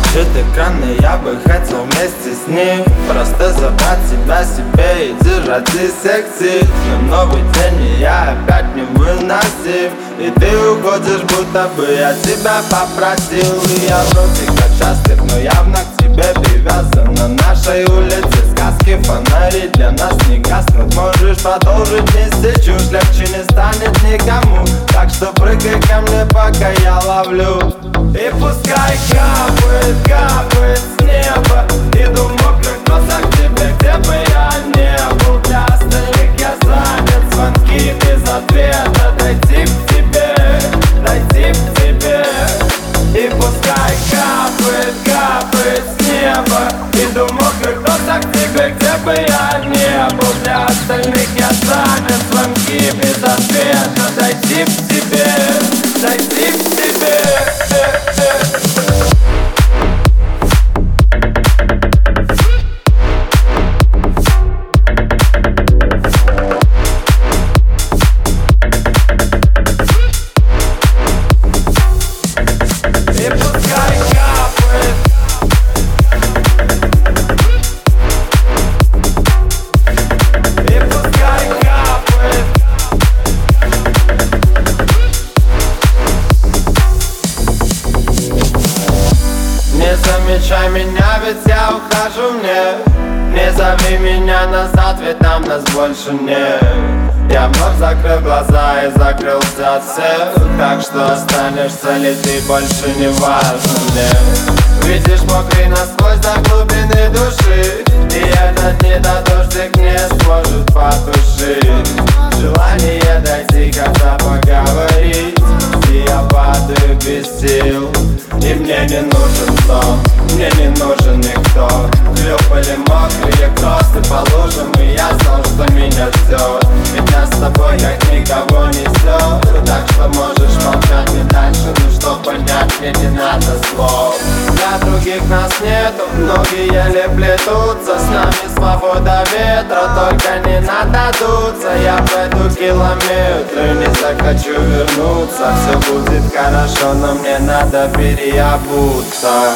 Выключит экраны, я бы хотел вместе с ним просто забрать тебя себе и держать из секции. Но новый день, и я опять невыносим, и ты уходишь, будто бы я тебя попросил. И я вроде как счастлив, но явно к тебе привязан. На нашей улице сказки, фонари для нас не гаснут. Можешь продолжить нести чушь, легче не станет никому. Так что прыгай ко мне, пока я ловлю. И пускай капает, капает с неба. Иду в мокрых кроссах к тебе, где бы я не был. Для остальных я занят, звонки без ответа. Дойти к тебе, дойти к тебе. И пускай капает, капает с неба. Иду в мокрых кроссах к тебе, где бы я не был. Для остальных я занят, звонки без ответа. Дойти к тебе, дойти к тебе. Не замечай меня, ведь я ухожу мне. Не зови меня назад, ведь нам нас больше нет. Я вновь закрыл глаза и закрылся от всех. Так что останешься ли ты, больше не важно мне. Видишь, мокрый насквозь до глубины души, и этот недодождик не сможет потушить желание дойти, когда поговорить. И я падаю без сил, и мне не нужен сон, мне не нужен никто. Хлюпали мокрые кроссы по лужам, и я знал, что меня ждет. Ведь нас с тобой как никого несет. Так что можешь молчать и дальше, но что понять мне не надо слов. Для других нас нету, ноги еле плетутся. С нами свобода ветра, только не надо дуться. Я пройду километры, не захочу вернуться. Все будет хорошо, но мне надо переобуться.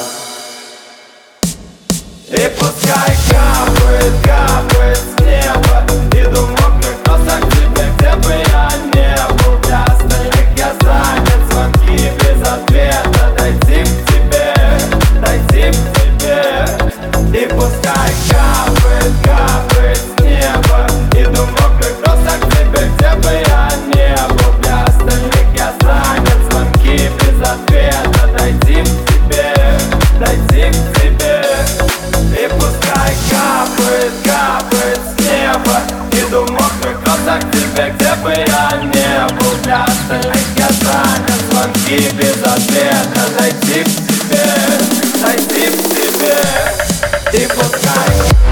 И пускай капает, капает с неба. Иду в мокрых кроссах к тебе, где бы я не был. Для остальных я занят, звонки без ответа. Дойти к тебе, дойти к тебе. И пускай капает, капает с неба. Иду в мокрых кроссах к тебе, где бы я не был. Для остальных я занят, звонки без ответа. Дойти к тебе, дойти к тебе. И пускай капает, капает с неба. Иду в мокрых кроссах к тебе, где бы я не был. Для остальных я занят, звонки без ответа. Дойти к тебе, дойти к тебе. И пускай